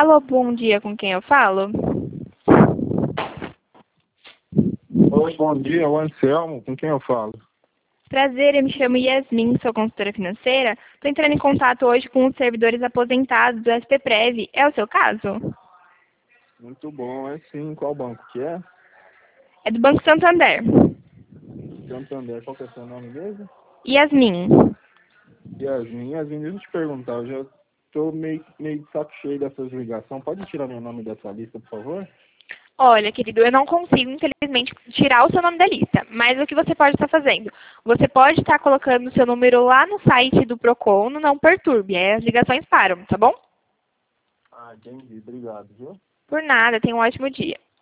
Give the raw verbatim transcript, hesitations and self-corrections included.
Alô, bom dia, com quem eu falo? Oi, bom dia, o Anselmo, com quem eu falo? Prazer, eu me chamo Yasmin, sou consultora financeira. Estou entrando em contato hoje com os servidores aposentados do S P Prev. É o seu caso? Muito bom, é sim. Qual banco que é? É do Banco Santander. Santander, qual que é o seu nome mesmo? Yasmin. Yasmin, Yasmin, deixa eu te perguntar, eu já tô meio, meio de saco cheio dessas ligações. Pode tirar meu nome dessa lista, por favor? Olha, querido, eu não consigo, infelizmente, tirar o seu nome da lista. Mas o que você pode estar fazendo? Você pode estar colocando o seu número lá no site do Procon, no Não Perturbe. Aí as ligações param, tá bom? Ah, entendi. Obrigado, viu? Por nada, tenha um ótimo dia.